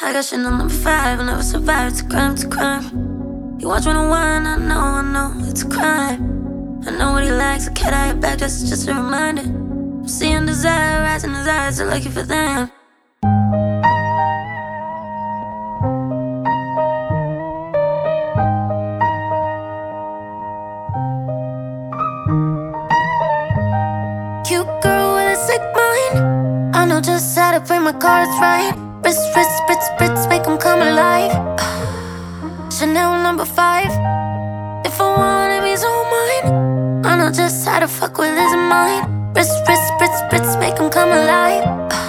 I got Chanel number 5, I'll never survive. It's a crime, it's a crime. You watch 101, I know, it's a crime. I know what he likes, a cat eye your back, that's just a reminder. I'm seeing desire, rise in his eyes, so lucky for them. Cute girl with a sick mind, I know just how to play my cards right. Wrist, spritz, make them come alive. Chanel number 5, if I want him, he's all mine. I know just how to fuck with his mind. Wrist, spritz, make him come alive.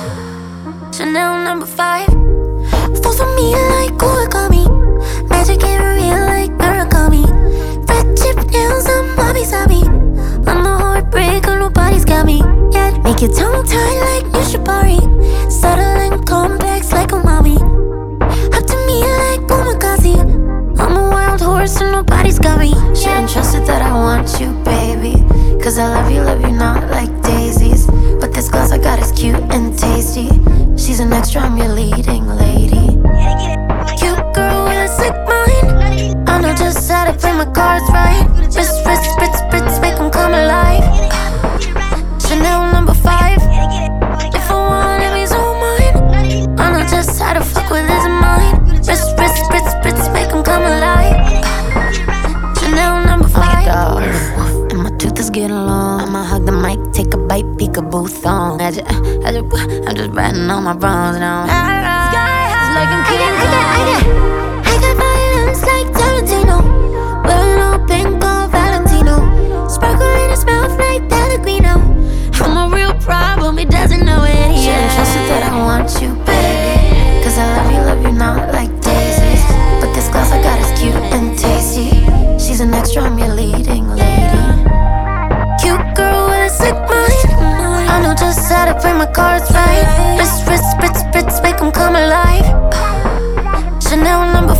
Chanel number 5, fall for me like origami. Magic ain't real like origami. Red chip nails, I'm wabi-sabi. I'm the heartbreaker, nobody's got me yet. Make your tongue tied like new Shibari. Subtle and complex like a mommy. Up to me like Omakase. I'm a wild horse and nobody's got me. Shouldn't trust it that I want you, baby. Cause I love you not like daisies. But this glass I got is cute and tasty. She's an extra, I'm your leading lady. Cute girl with a sick mind, I know just how to play my cards right. Wrist, spritz, make them come alive. Chanel number 5, if I want him, he's all mine. I know just how to fuck with his mind. Wrist, spritz, make him come alive. Chanel number 5. And my tooth is getting long. I'ma hug the mic, take a bite, peekaboo thong. I'm just riding on my bronze now. It's like I'm I got violence like Tarantino. Wearing all pink, all Valentino. Sparkle in his mouth like Pellegrino. I'm a real problem, he doesn't know it. Shouldn't trust it that I want you, baby. Cause I love you not like daisies. But this glass I got is cute and tasty. She's an extra, I'm your leading lady. Cute girl with a sick mind, I know just how to play my cards right. Wrist, spritz, make them come alive. Chanel number